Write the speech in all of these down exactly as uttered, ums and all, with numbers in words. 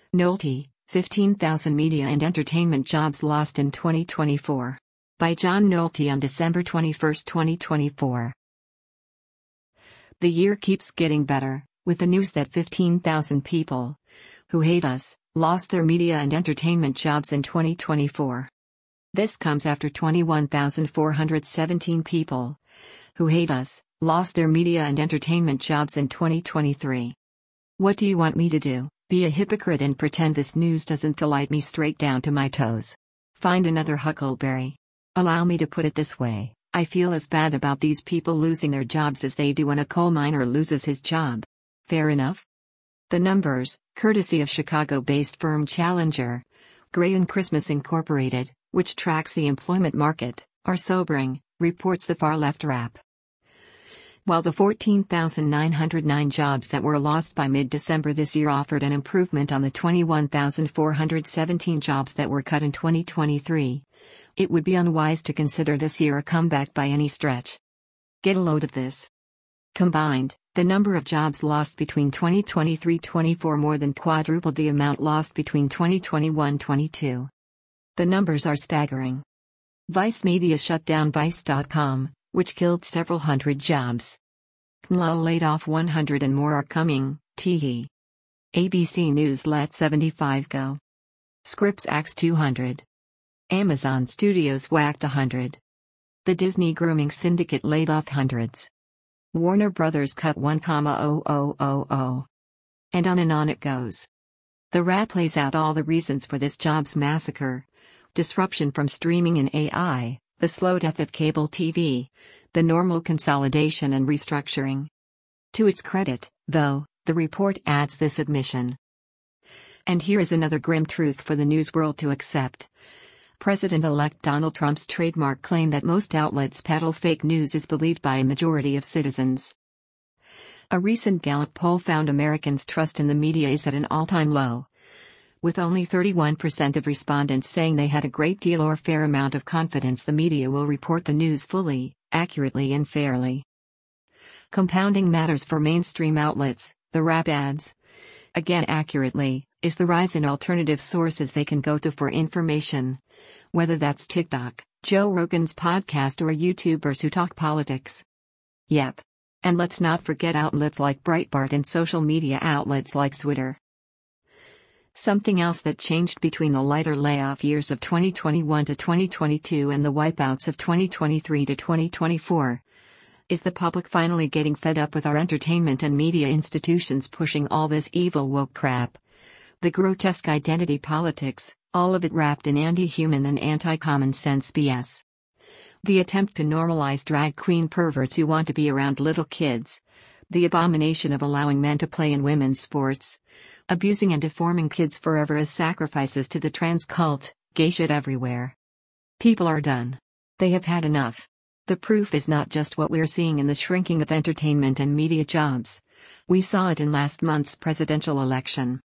Nolte, fifteen thousand media and entertainment jobs lost in twenty twenty-four. By John Nolte on December twenty-first, twenty twenty-four. The year keeps getting better, with the news that fifteen thousand people, who hate us, lost their media and entertainment jobs in twenty twenty-four. This comes after twenty-one thousand four hundred seventeen people, who hate us, lost their media and entertainment jobs in twenty twenty-three. What do you want me to do? Be a hypocrite and pretend this news doesn't delight me straight down to my toes? Find another huckleberry. Allow me to put it this way, I feel as bad about these people losing their jobs as they do when a coal miner loses his job. Fair enough? The numbers, courtesy of Chicago-based firm Challenger, Gray and Christmas Incorporated, which tracks the employment market, are sobering, reports the far-left Wrap. While the fourteen thousand nine hundred nine jobs that were lost by mid-December this year offered an improvement on the twenty-one thousand four hundred seventeen jobs that were cut in twenty twenty-three, it would be unwise to consider this year a comeback by any stretch. Get a load of this. Combined, the number of jobs lost between twenty twenty-three twenty-four more than quadrupled the amount lost between twenty twenty-one twenty-two. The numbers are staggering. Vice Media shut down Vice dot com, which killed several hundred jobs. C N L laid off one hundred and more are coming, tee. A B C News let seventy-five go. Scripps axed two hundred. Amazon Studios whacked one hundred. The Disney grooming syndicate laid off hundreds. Warner Brothers cut one thousand. And on and on it goes. The Wrap lays out all the reasons for this jobs massacre: disruption from streaming and A I, the slow death of cable T V, the normal consolidation and restructuring. To its credit, though, the report adds this admission. And here is another grim truth for the news world to accept. President-elect Donald Trump's trademark claim that most outlets peddle fake news is believed by a majority of citizens. A recent Gallup poll found Americans' trust in the media is at an all-time low, with only thirty-one percent of respondents saying they had a great deal or fair amount of confidence the media will report the news fully, accurately and fairly. Compounding matters for mainstream outlets, the Wrap adds, again accurately, is the rise in alternative sources they can go to for information, whether that's TikTok, Joe Rogan's podcast or YouTubers who talk politics. Yep. And let's not forget outlets like Breitbart and social media outlets like Twitter. Something else that changed between the lighter layoff years of twenty twenty-one to twenty twenty-two and the wipeouts of twenty twenty-three to twenty twenty-four is the public finally getting fed up with our entertainment and media institutions pushing all this evil woke crap. The grotesque identity politics, all of it wrapped in anti-human and anti-common sense B S. The attempt to normalize drag queen perverts who want to be around little kids. The abomination of allowing men to play in women's sports. Abusing and deforming kids forever as sacrifices to the trans cult, gay shit everywhere. People are done. They have had enough. The proof is not just what we're seeing in the shrinking of entertainment and media jobs. We saw it in last month's presidential election.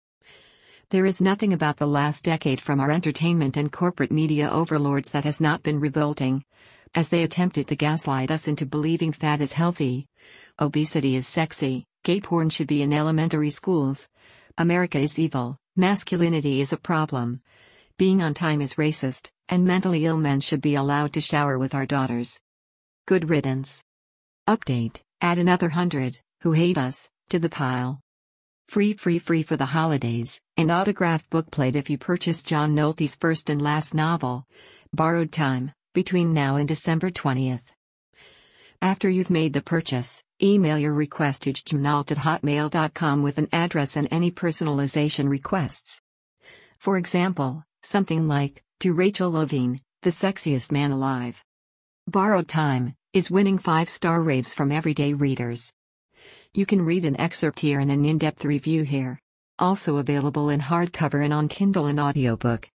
There is nothing about the last decade from our entertainment and corporate media overlords that has not been revolting, as they attempted to gaslight us into believing fat is healthy, obesity is sexy, gay porn should be in elementary schools, America is evil, masculinity is a problem, being on time is racist, and mentally ill men should be allowed to shower with our daughters. Good riddance. Update, add another hundred, who hate us, to the pile. Free free free for the holidays, an autographed bookplate if you purchase John Nolte's first and last novel, Borrowed Time, between now and December twentieth. After you've made the purchase, email your request to jmnolt at hotmail dot com with an address and any personalization requests. For example, something like, to Rachel Levine, the sexiest man alive. Borrowed Time is winning five-star raves from everyday readers. You can read an excerpt here and an in-depth review here. Also available in hardcover and on Kindle and audiobook.